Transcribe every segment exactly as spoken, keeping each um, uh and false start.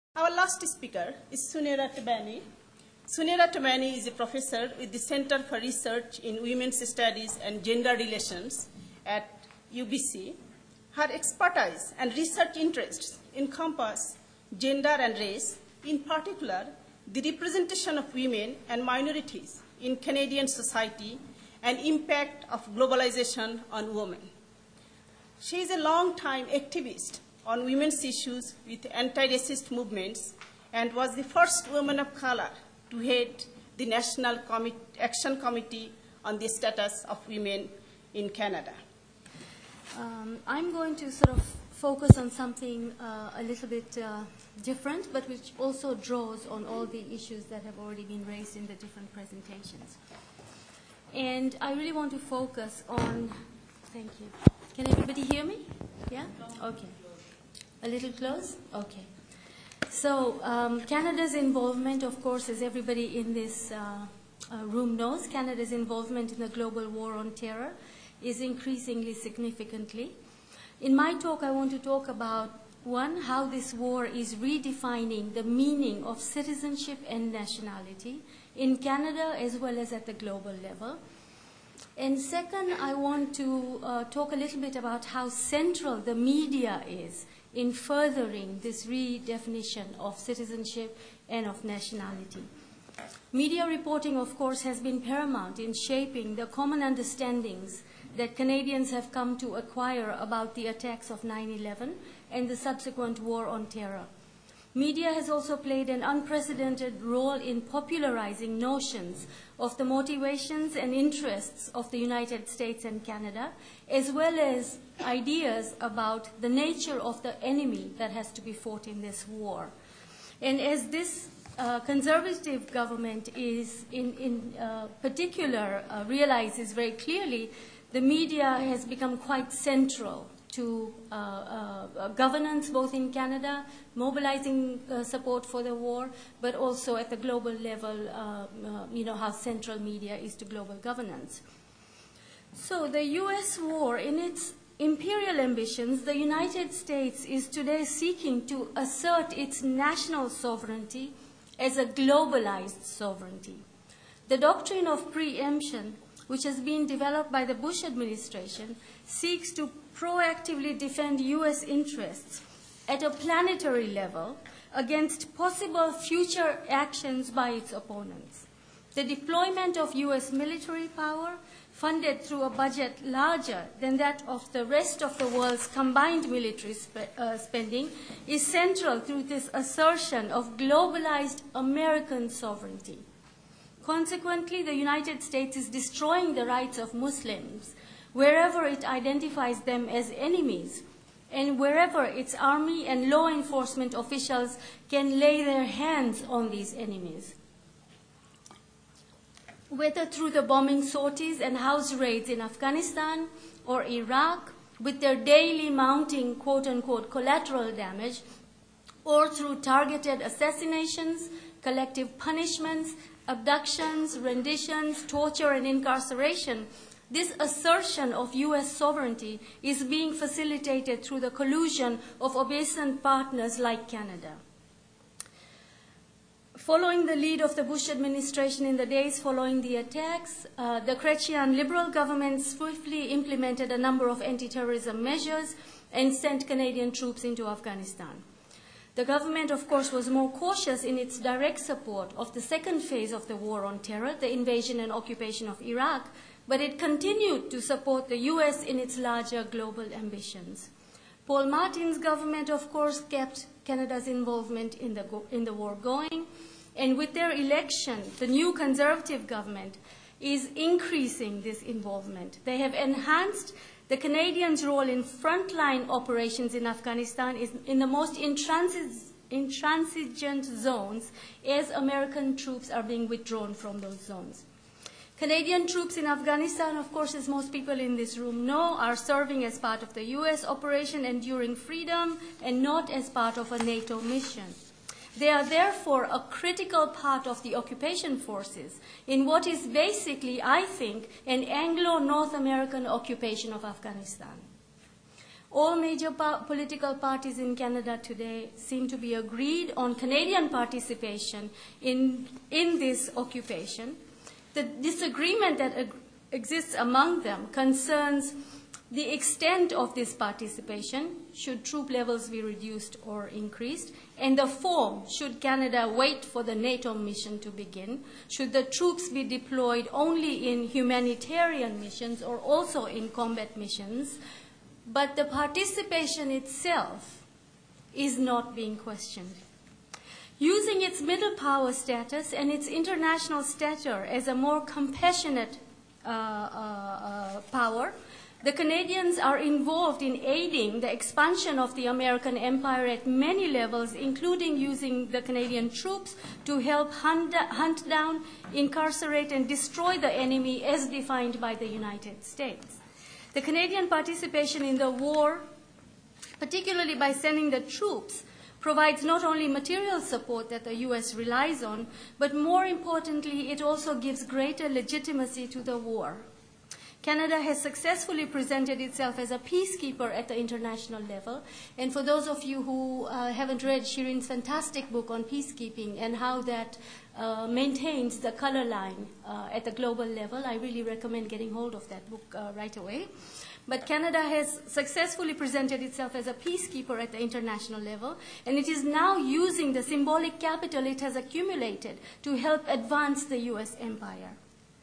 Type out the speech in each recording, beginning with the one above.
Our last speaker is Sunera Tabani. Sunera Tabani is a professor with the Center for Research in Women's Studies and Gender Relations at U B C. Her expertise and research interests encompass gender and race, in particular, the representation of women and minorities in Canadian society and impact of globalization on women. She is a long-time activist on women's issues with anti-racist movements and was the first woman of color to head the National Com- Action Committee on the Status of Women in Canada. Um, I'm going to sort of focus on something uh, a little bit uh, different, but which also draws on all the issues that have already been raised in the different presentations. And I really want to focus on, thank you. Can everybody hear me? Yeah? Okay. A little close? Okay. So um, Canada's involvement, of course, as everybody in this uh, uh, room knows, Canada's involvement in the global war on terror is increasingly significantly. In my talk, I want to talk about, one, how this war is redefining the meaning of citizenship and nationality in Canada as well as at the global level. And second, I want to uh, talk a little bit about how central the media is in furthering this redefinition of citizenship and of nationality. Media reporting, of course, has been paramount in shaping the common understandings that Canadians have come to acquire about the attacks of nine eleven and the subsequent war on terror. Media has also played an unprecedented role in popularizing notions of the motivations and interests of the United States and Canada, as well as ideas about the nature of the enemy that has to be fought in this war. And as this uh, conservative government is in, in uh, particular uh, realizes very clearly, the media has become quite central to uh, uh, governance, both in Canada, mobilizing uh, support for the war, but also at the global level, uh, uh, you know, how central media is to global governance. So the U S war, in its imperial ambitions, the United States is today seeking to assert its national sovereignty as a globalized sovereignty. The doctrine of preemption, which has been developed by the Bush administration, seeks to proactively defend U S interests at a planetary level against possible future actions by its opponents. The deployment of U S military power, funded through a budget larger than that of the rest of the world's combined military spe- uh, spending, is central to this assertion of globalized American sovereignty. Consequently, the United States is destroying the rights of Muslims wherever it identifies them as enemies, and wherever its army and law enforcement officials can lay their hands on these enemies. Whether through the bombing sorties and house raids in Afghanistan or Iraq, with their daily mounting quote-unquote collateral damage, or through targeted assassinations, collective punishments, abductions, renditions, torture, and incarceration, this assertion of U S sovereignty is being facilitated through the collusion of obeisant partners like Canada. Following the lead of the Bush administration in the days following the attacks, uh, the Chrétien Liberal government swiftly implemented a number of anti-terrorism measures and sent Canadian troops into Afghanistan. The government, of course, was more cautious in its direct support of the second phase of the war on terror, the invasion and occupation of Iraq, but it continued to support the U S in its larger global ambitions. Paul Martin's government, of course, kept Canada's involvement in the, go- in the war going, and with their election, the new Conservative government is increasing this involvement. They have enhanced the Canadians' role in frontline operations in Afghanistan is in the most intransi- intransigent zones as American troops are being withdrawn from those zones. Canadian troops in Afghanistan, of course, as most people in this room know, are serving as part of the U S Operation Enduring Freedom and not as part of a NATO mission. They are therefore a critical part of the occupation forces in what is basically, I think, an Anglo-North American occupation of Afghanistan. All major po- political parties in Canada today seem to be agreed on Canadian participation in, in this occupation. The disagreement that ag- exists among them concerns the extent of this participation, should troop levels be reduced or increased, and the form, should Canada wait for the NATO mission to begin, should the troops be deployed only in humanitarian missions or also in combat missions, but the participation itself is not being questioned. Using its middle power status and its international stature as a more compassionate uh, uh, uh, power, the Canadians are involved in aiding the expansion of the American empire at many levels, including using the Canadian troops to help hunt, hunt down, incarcerate, and destroy the enemy as defined by the United States. The Canadian participation in the war, particularly by sending the troops, provides not only material support that the U S relies on, but more importantly, it also gives greater legitimacy to the war. Canada has successfully presented itself as a peacekeeper at the international level. And for those of you who uh, haven't read Shirin's fantastic book on peacekeeping and how that uh, maintains the color line uh, at the global level, I really recommend getting hold of that book uh, right away. But Canada has successfully presented itself as a peacekeeper at the international level, and it is now using the symbolic capital it has accumulated to help advance the U S empire.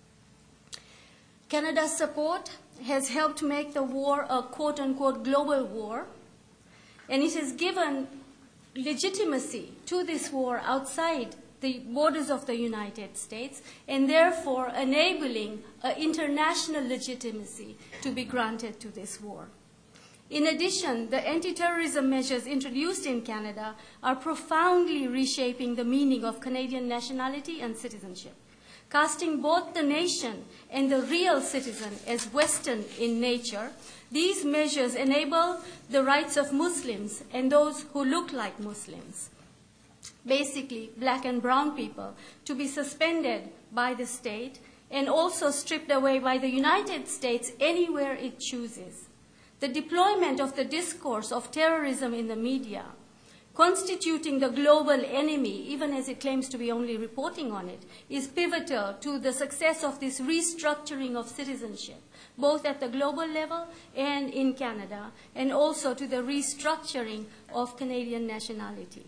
Canada's support has helped make the war a quote-unquote global war, and it has given legitimacy to this war outside the borders of the United States, and therefore enabling uh, international legitimacy to be granted to this war. In addition, the anti-terrorism measures introduced in Canada are profoundly reshaping the meaning of Canadian nationality and citizenship, casting both the nation and the real citizen as Western in nature. These measures enable the rights of Muslims and those who look like Muslims, basically black and brown people, to be suspended by the state and also stripped away by the United States anywhere it chooses. The deployment of the discourse of terrorism in the media, constituting the global enemy, even as it claims to be only reporting on it, is pivotal to the success of this restructuring of citizenship, both at the global level and in Canada, and also to the restructuring of Canadian nationality.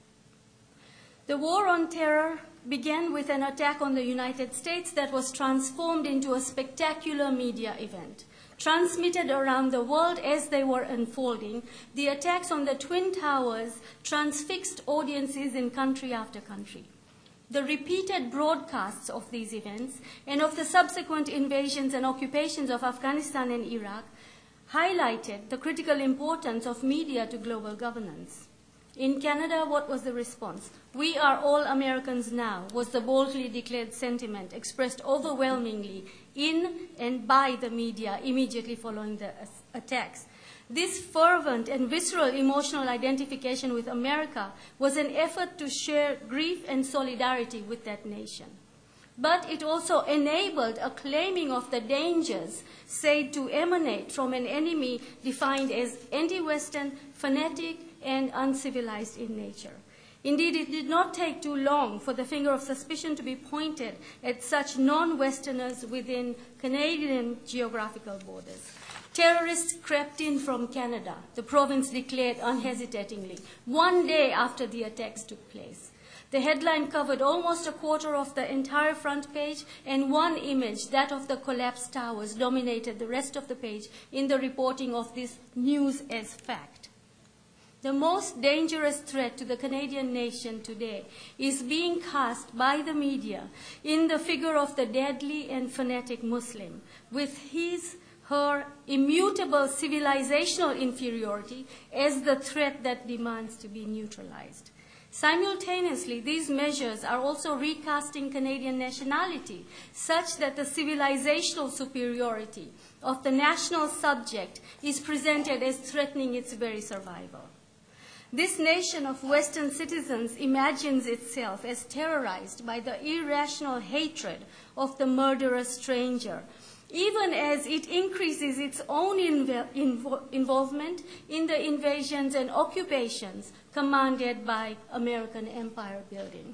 The war on terror began with an attack on the United States that was transformed into a spectacular media event. Transmitted around the world as they were unfolding, the attacks on the Twin Towers transfixed audiences in country after country. The repeated broadcasts of these events and of the subsequent invasions and occupations of Afghanistan and Iraq highlighted the critical importance of media to global governance. In Canada, what was the response? "We are all Americans now," was the boldly declared sentiment expressed overwhelmingly in and by the media immediately following the attacks. This fervent and visceral emotional identification with America was an effort to share grief and solidarity with that nation. But it also enabled a claiming of the dangers said to emanate from an enemy defined as anti-Western, fanatic, and uncivilized in nature. Indeed, it did not take too long for the finger of suspicion to be pointed at such non-Westerners within Canadian geographical borders. Terrorists crept in from Canada, the province declared unhesitatingly, one day after the attacks took place. The headline covered almost a quarter of the entire front page, and one image, that of the collapsed towers, dominated the rest of the page in the reporting of this news as fact. The most dangerous threat to the Canadian nation today is being cast by the media in the figure of the deadly and fanatic Muslim, with his, her immutable civilizational inferiority as the threat that demands to be neutralized. Simultaneously, these measures are also recasting Canadian nationality such that the civilizational superiority of the national subject is presented as threatening its very survival. This nation of Western citizens imagines itself as terrorized by the irrational hatred of the murderous stranger, even as it increases its own inv- invo- involvement in the invasions and occupations commanded by American empire building.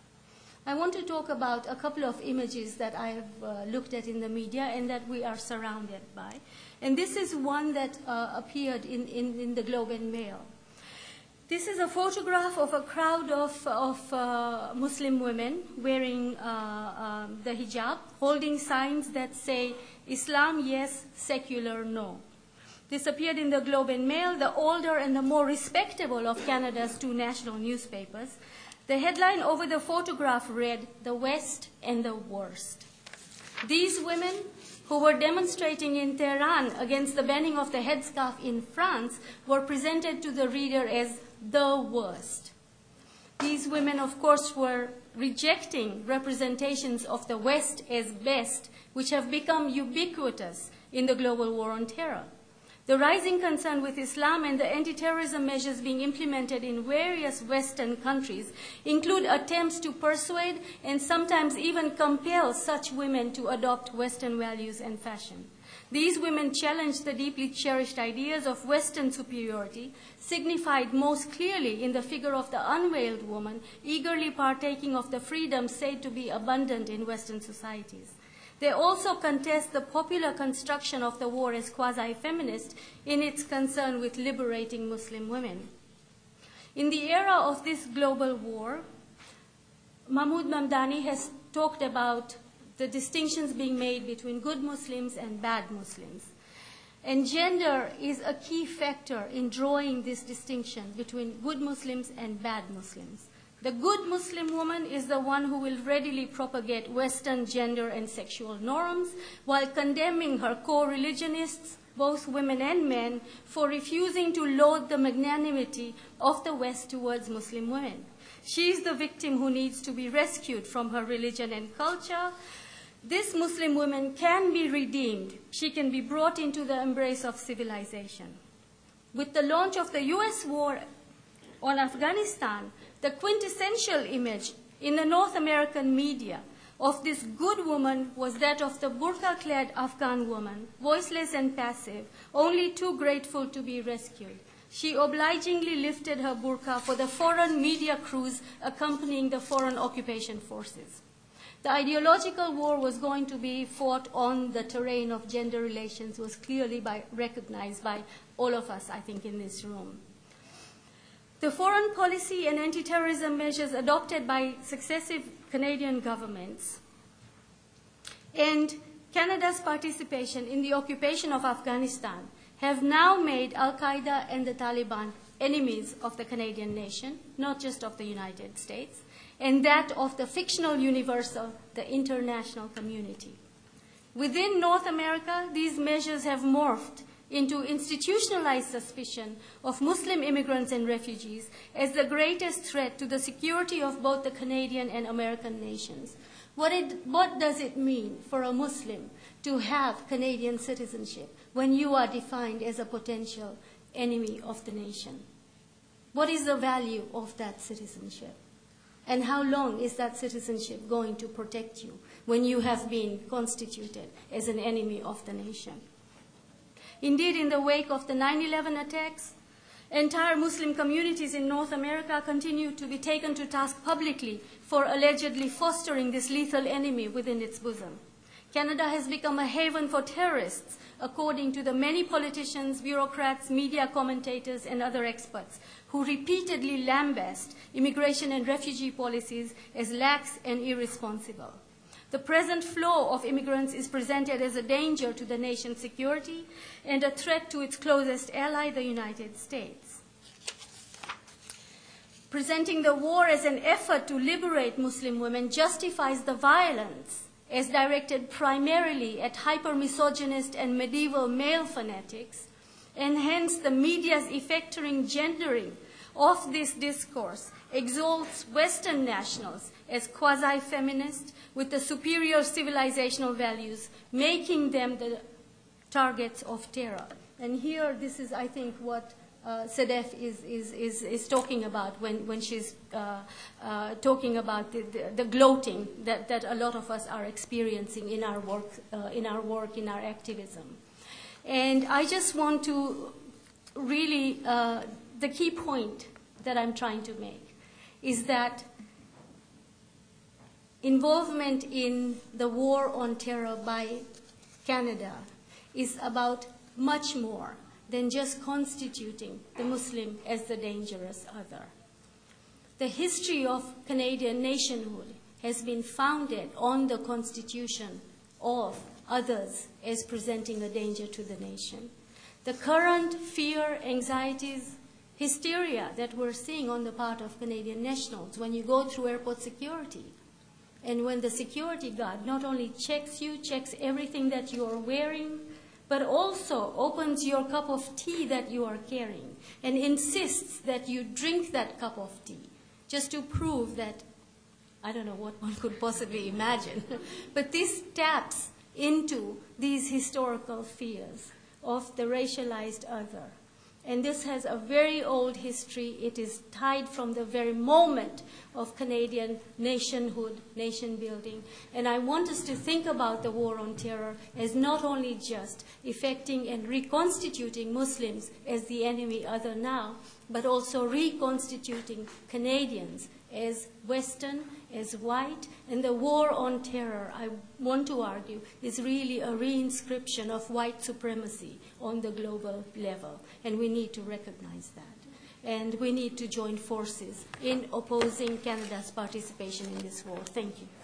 I want to talk about a couple of images that I have uh, looked at in the media and that we are surrounded by. And this is one that uh, appeared in, in, in the Globe and Mail. This is a photograph of a crowd of, of uh, Muslim women wearing uh, um, the hijab, holding signs that say, Islam yes, secular no. This appeared in the Globe and Mail, the older and the more respectable of Canada's two national newspapers. The headline over the photograph read, The West and the Worst. These women, who were demonstrating in Tehran against the banning of the headscarf in France, were presented to the reader as the worst. These women, of course, were rejecting representations of the West as best, which have become ubiquitous in the global war on terror. The rising concern with Islam and the anti-terrorism measures being implemented in various Western countries include attempts to persuade and sometimes even compel such women to adopt Western values and fashion. These women challenge the deeply cherished ideas of Western superiority, signified most clearly in the figure of the unveiled woman, eagerly partaking of the freedom said to be abundant in Western societies. They also contest the popular construction of the war as quasi-feminist in its concern with liberating Muslim women. In the era of this global war, Mahmoud Mamdani has talked about the distinctions being made between good Muslims and bad Muslims. And gender is a key factor in drawing this distinction between good Muslims and bad Muslims. The good Muslim woman is the one who will readily propagate Western gender and sexual norms while condemning her co-religionists, both women and men, for refusing to laud the magnanimity of the West towards Muslim women. She is the victim who needs to be rescued from her religion and culture. This Muslim woman can be redeemed. She can be brought into the embrace of civilization. With the launch of the U S war on Afghanistan, the quintessential image in the North American media of this good woman was that of the burqa-clad Afghan woman, voiceless and passive, only too grateful to be rescued. She obligingly lifted her burqa for the foreign media crews accompanying the foreign occupation forces. The ideological war was going to be fought on the terrain of gender relations was clearly by, recognized by all of us, I think, in this room. The foreign policy and anti-terrorism measures adopted by successive Canadian governments and Canada's participation in the occupation of Afghanistan have now made Al-Qaeda and the Taliban enemies of the Canadian nation, not just of the United States, and that of the fictional universal, the international community. Within North America, these measures have morphed into institutionalized suspicion of Muslim immigrants and refugees as the greatest threat to the security of both the Canadian and American nations. What, it, what does it mean for a Muslim to have Canadian citizenship when you are defined as a potential enemy of the nation? What is the value of that citizenship? And how long is that citizenship going to protect you when you have been constituted as an enemy of the nation? Indeed, in the wake of the nine eleven attacks, entire Muslim communities in North America continue to be taken to task publicly for allegedly fostering this lethal enemy within its bosom. Canada has become a haven for terrorists, according to the many politicians, bureaucrats, media commentators, and other experts who repeatedly lambast immigration and refugee policies as lax and irresponsible. The present flow of immigrants is presented as a danger to the nation's security and a threat to its closest ally, the United States. Presenting the war as an effort to liberate Muslim women justifies the violence as directed primarily at hyper-misogynist and medieval male fanatics, and hence the media's effectoring gendering of this discourse exalts Western nationals as quasi-feminist with the superior civilizational values, making them the targets of terror. And here, this is, I think, what uh, Sedef is, is, is, is talking about when, when she's uh, uh, talking about the, the, the gloating that, that a lot of us are experiencing in our work, uh, in our work, in our activism. And I just want to really, uh, the key point that I'm trying to make is that involvement in the war on terror by Canada is about much more than just constituting the Muslim as the dangerous other. The history of Canadian nationhood has been founded on the constitution of others as presenting a danger to the nation. The current fear, anxieties, hysteria that we're seeing on the part of Canadian nationals when you go through airport security, and when the security guard not only checks you, checks everything that you are wearing, but also opens your cup of tea that you are carrying and insists that you drink that cup of tea just to prove that, I don't know what one could possibly imagine, but this taps into these historical fears of the racialized other. And this has a very old history. It is tied from the very moment of Canadian nationhood, nation building. And I want us to think about the war on terror as not only just effecting and reconstituting Muslims as the enemy other now, but also reconstituting Canadians as Western, as white. And the war on terror, I want to argue, is really a reinscription of white supremacy on the global level. And we need to recognize that. And we need to join forces in opposing Canada's participation in this war. Thank you.